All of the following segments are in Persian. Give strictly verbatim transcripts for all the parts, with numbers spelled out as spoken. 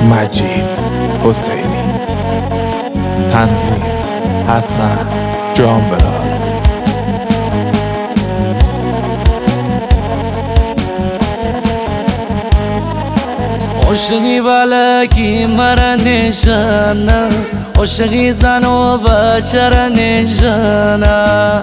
مجید حسینی، تنظیم حسن جانبلال. عاشقی بلکی مرا نشانه، عاشقی زن و بچه را نشانه.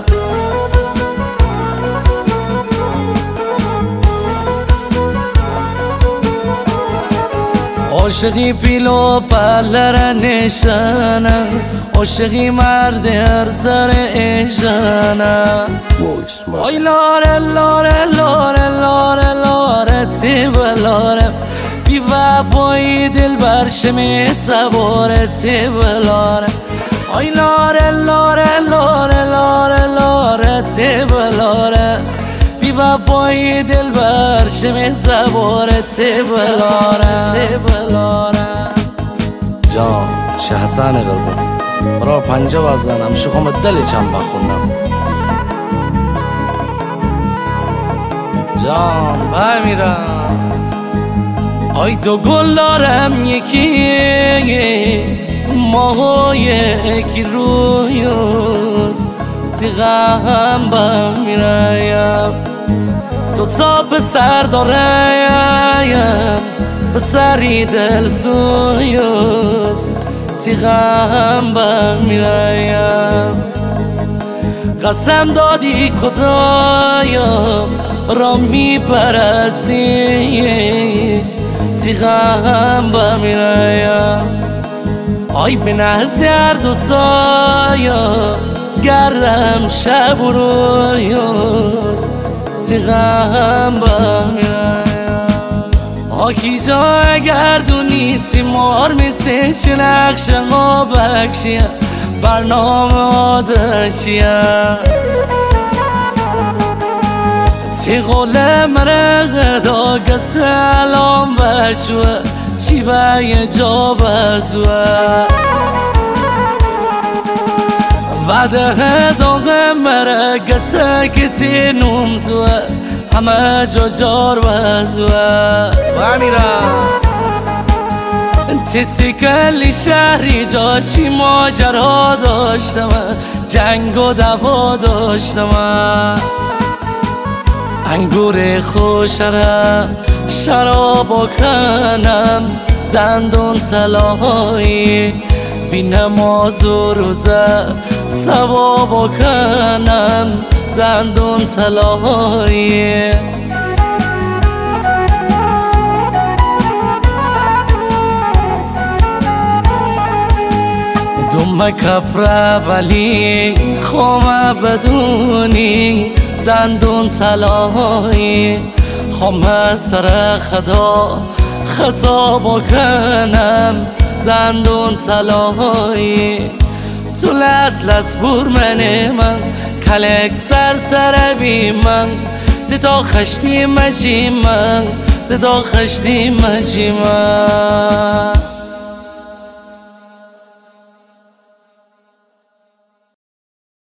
عاشقی پیل و پله را نشانه، عاشقی مرد هر سر ایشانه. آی لاره لاره لاره لاره لاره تیب لاره، بی وفایی دل برشمی تباره تیب لاره. آی لاره لاره لاره لاره لاره تیب لاره، بی وفایی دل برشمی تباره تیب لاره تیب لاره. جان شه حسن قربان برا پنجه بزنم شخم دل چند بخونم. جان بمیرم. آی دو گل دارم یکی ماهای یکی رویوز، تیغم بمیرم. دو تا پسر دارم پسری دل سویوز، تیغم بمیرم. قسم دادی خدایا را میپرستی، تیغم بمیرم. آی به نزد هر دو سایا گردم شب و رویوز، تیغم بمیرم. آکی جا گردونی تیمار میسه چه نقشه ها بکشیم برنامه آدشیم. تیغول مرق داگت الان بشوه چی به یه جا بزوه. وعده داغ مرقت کتی نومزوه همه جا جار بزوه. بمیرم تیسی کلی شهری جا چی ماجرا داشتم، جنگ و دوا داشتم. انگور خوشره شراب کنم دندون طلایی، بی نماز و روزه ثواب کنم دندون طلایی. دوم کفره ولی خومه بدونی دندون طلایی، خومه سر خدا خطا بکنم دندون طلایی. تو لس لس بور منه من کلک سر تربی من، دیتا خشتی مجی من دیتا خشتی مجی من.